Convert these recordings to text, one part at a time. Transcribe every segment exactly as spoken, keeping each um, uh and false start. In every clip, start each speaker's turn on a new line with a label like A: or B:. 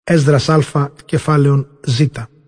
A: Έσδρας Α, κεφάλαιον Ζ.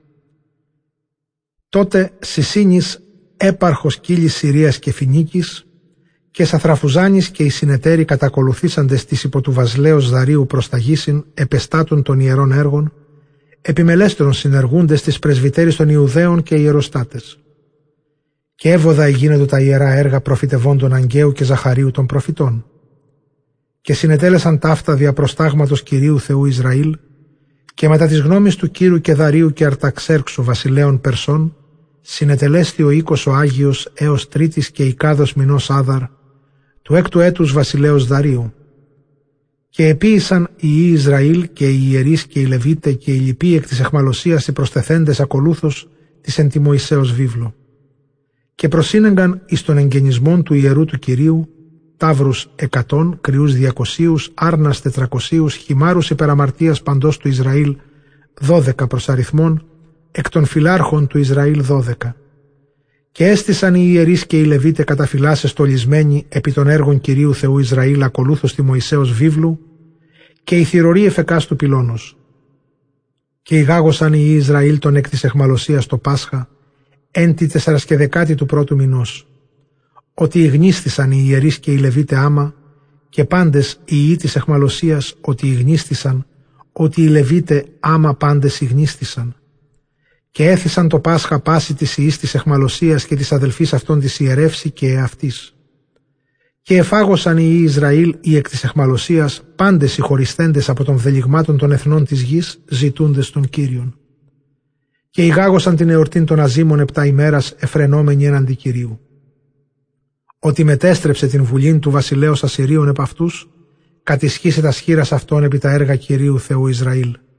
A: Τότε Σισίνης, έπαρχος κύλης Συρίας και Φινίκης, και Σαθραφουζάνης και οι συνεταίροι κατακολουθήσαντες της υπό του βασιλέως Δαρίου προσταγήσιν επεστάτων των ιερών έργων, επιμελέστερον συνεργούντες της πρεσβυτέρης των Ιουδαίων και ιεροστάτες. Και έβοδα εγίνοντο τα ιερά έργα προφητευόντων Αγγαίου και Ζαχαρίου των προφητών. Και συνετέλεσαν ταύτα δια προστάγματος Κυρίου Θεού Ισραήλ, και μετά της γνώμης του Κύρου και Δαρίου και Αρταξέρξου βασιλέων Περσών, συνετελέστη ο οίκος ο Άγιος έως τρίτης και οικάδος μηνός Άδαρ, του έκτου έτους βασιλέως Δαρίου. Και επίησαν οι ιοί Ισραήλ και οι ιερείς και οι Λεβίτε και οι λοιποί εκ της εχμαλωσίας οι προστεθέντες ακολούθως της εν τη Μωυσέως βίβλο. Και προσύνεγκαν εις των εγγενισμών του ιερού του Κυρίου, ταύρους εκατόν, κρυούς διακοσίους, άρνας τετρακοσίους, χυμάρους υπεραμαρτίας παντός του Ισραήλ, δώδεκα προς αριθμών, εκ των φυλάρχων του Ισραήλ δώδεκα. Και έστησαν οι ιερείς και οι Λεβίτε καταφυλάσσες στολισμένοι επί των έργων Κυρίου Θεού Ισραήλ ακολούθως τη Μωυσέως βίβλου, και οι θηροροί εφεκάς του πυλώνος. Και ηγάγωσαν οι Ισραήλ τον εκ της εχμαλωσίας το Πάσχα, εν τη τεσσαρασκεδεκάτη του πρώτου μηνός, ότι ηγνίστησαν οι ιερείς και οι Λεβίτε άμα, και πάντες οι ιοί της εχμαλωσίας ότι ηγνίστησαν, ότι οι Λεβίτε άμα πάντες ηγνίστησαν. Και έθισαν το Πάσχα πάση της ιής της εχμαλωσίας και της αδελφής αυτών της ιερεύση και εαυτής. Και εφάγωσαν οι ιοί Ισραήλ οι εκ της εχμαλωσίας πάντες οι χωριστέντες από των βδελιγμάτων των εθνών της γης ζητούντες των Κύριων. Και ηγάγωσαν την εορτήν των Αζήμων επτά ημέρας εφρενόμενοι έναντι Κυρίου. Ότι μετέστρεψε την βουλήν του βασιλέως Ασσυρίων επ' αυτούς, κατησχύσει τα σχήρας αυτών επί τα έργα Κυρίου Θεού Ισραήλ.